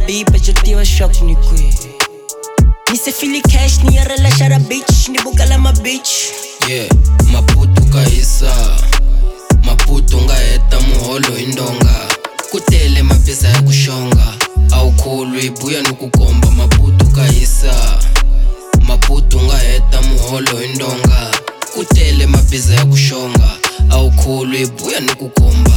beep, but you tiva shock ni kwe. Ni se fili cash, ni ya relaxa a bitch, ni buka la ma bitch. Yeah, Maputo kaisa, Maputo nga heta muholo indonga. Kutele mapesa ya kushonga, au khulu ibuya nukukomba. Maputo kaisa, Maputo nga heta muholo indonga. Kutele mapesa ya kushonga, au khulu ibuya nukukomba.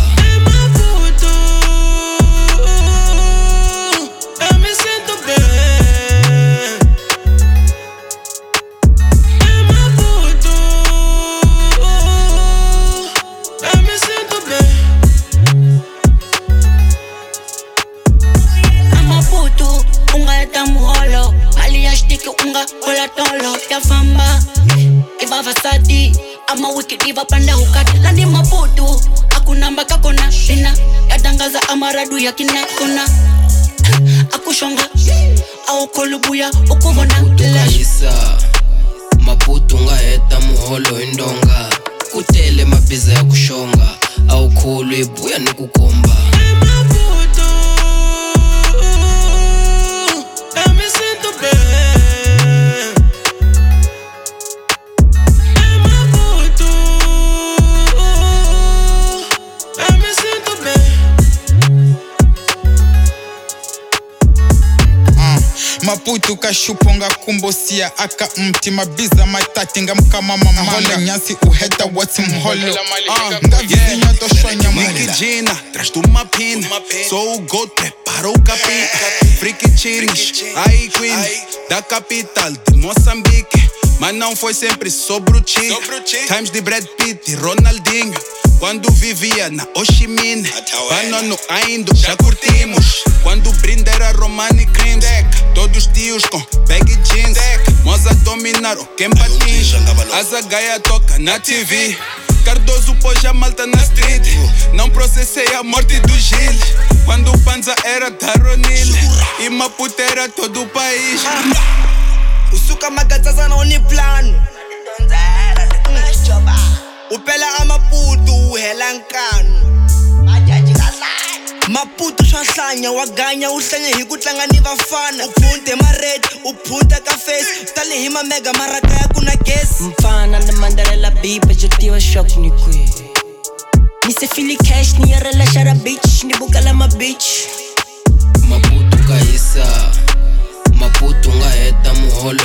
Hola tolo, ya famba Iba Versace, ama wicked iba panda hukati Landi Maputo, akunamba kakona Dina, yadangaza amaradu ya kinakona Akushonga, au kolubuya, ukubona Maputo kaisa, Maputo nga heta muholo indonga. Kutele mabiza ya kushonga, au khulu ibuya nukukomba. Maputo kashuponga kumbosia aka mti mabiza matatinga mkama mamala nyasi uheta what's mholo ngavizi nyoto shwanya Nikijina, traz de uma pina Sou o GOAT, prepara o capi Freaky Chines, aí Queen Da capital de Moçambique Mas não foi sempre sobre o Chi Times de Brad Pitt e Ronaldinho Quando vivia na Ho Chi Minh Banano ainda, já curtimos Quando o brinde era Romani Creams Todos tios com baggy jeans Moza dominaram quem patins Asa Gaia toca na TV Cardoso pôs a malta na street Não processei a morte do Gil Quando o Panza era da Ronil E Maputo era todo o país Usuka magatsaza na oni plano Upela a Maputo uhela nkanu Maputo swa hlanya wa ganya u hlanya hi ku tlanga ni vafana uphunte ma red uphunta ka face tale hi ma mega maraka ya kuna gas Mfana na mandarela beep, but you tiva shock ni kwe. Ni se fili cash, ni ya relaxa a bitch, ni buka la ma bitch. Maputo kaisa, Maputo nga heta muholo